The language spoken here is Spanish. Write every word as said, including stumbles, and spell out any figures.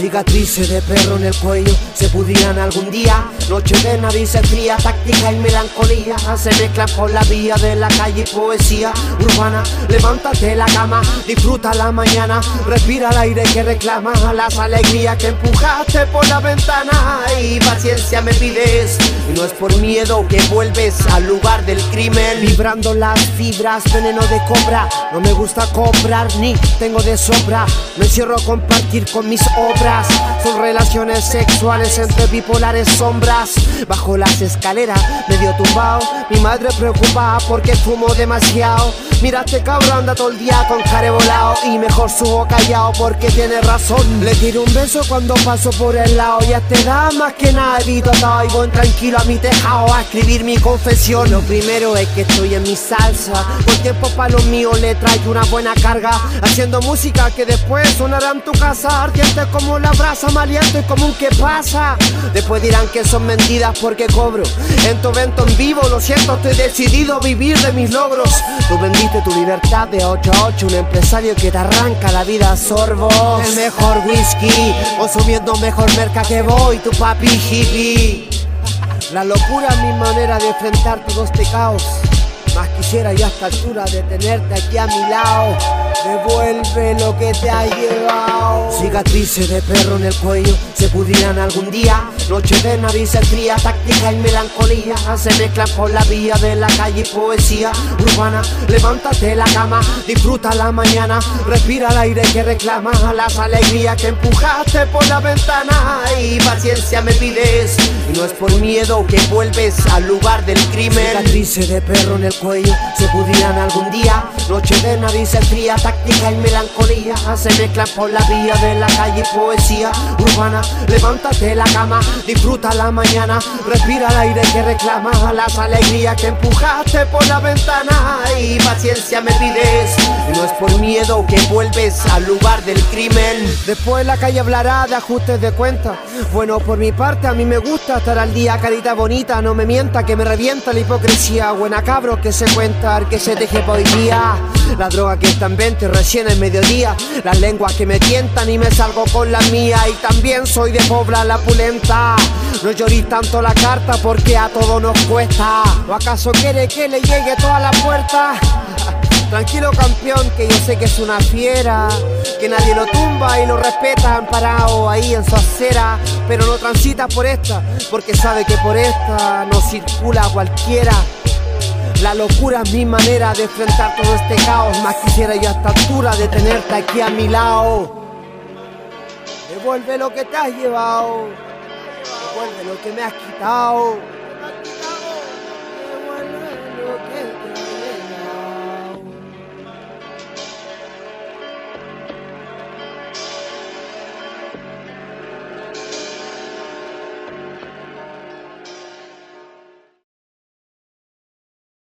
Cicatrices de perro en el cuello se pudrían algún día. Noche de narices fría, táctica y melancolía se mezclan por la vía de la calle y poesía urbana. Levántate de la cama, disfruta la mañana, respira el aire que reclama las alegrías que empujaste por la ventana. Y paciencia me pides, y no es por miedo que vuelves al lugar del crimen. Vibrando las fibras, veneno de cobra. No me gusta comprar ni tengo de sobra. Me encierro a compartir con mis obras. Son relaciones sexuales entre bipolares sombras. Bajo las escaleras, medio tumbado, mi madre preocupada porque fumo demasiado. Mira este cabrón anda todo el día con care volado, y mejor subo callado porque tiene razón. Le tiro un beso cuando paso por el lado, y a esta edad más que nada evito todo y voy tranquilo a mi tejado a escribir mi confesión. Lo primero es que estoy en mi salsa, por tiempo pa' lo mío le traigo una buena carga, haciendo música que después sonará en tu casa, ardiente como la brasa, maleante y como un que pasa. Después dirán que son mentiras porque cobro en tu evento en vivo. Lo siento, estoy decidido a vivir de mis logros. Tú vendiste tu libertad de ocho a ocho, un empresario que te arranca la vida a sorbos. El mejor whisky, consumiendo mejor merca que voy, tu papi hippie. La locura es mi manera de enfrentar todo este caos. Más quisiera yo a esta altura de tenerte aquí a mi lado. Devuelve lo que te ha llevado. Cicatrices de perro en el cuello se pudrirán algún día. Noche de narices fría, táctica y melancolía se mezclan por la vía de la calle y poesía urbana. Levántate de la cama, disfruta la mañana, respira el aire que reclama las alegrías que empujaste por la ventana. Y paciencia me pides, y no es por miedo que vuelves al lugar del crimen. Cicatrices de perro en el cuello se pudrirán algún día. Noche de narices fría, táctica y melancolía se mezclan por la vía de la calle y poesía urbana. Levántate de la cama, disfruta la mañana, respira el aire que reclama las alegrías que empujaste por la ventana. Y paciencia me pides, y no es por miedo que vuelves al lugar del crimen. Después la calle hablará de ajustes de cuenta. Bueno, por mi parte a mí me gusta estar al día, carita bonita, no me mienta que me revienta la hipocresía. Buena cabro que se cuenta, que se teje por hoy día. La droga que está en venta recién es mediodía. Las lenguas que me tientan y me salgo con la mía. Y también soy de Pobla la pulenta. No llorís tanto la carta porque a todo nos cuesta. ¿O acaso quiere que le llegue toda la puerta? Tranquilo campeón, que yo sé que es una fiera, que nadie lo tumba y lo respeta parado ahí en su acera. Pero no transita por esta, porque sabe que por esta no circula cualquiera. La locura es mi manera de enfrentar todo este caos. Más quisiera yo a esta altura de tenerte aquí a mi lado. Devuelve lo que te has llevado, devuelve lo que me has quitado.